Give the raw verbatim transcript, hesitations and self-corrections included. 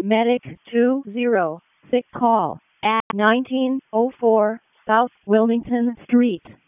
Medic two zero six call at nineteen oh four South Wilmington Street.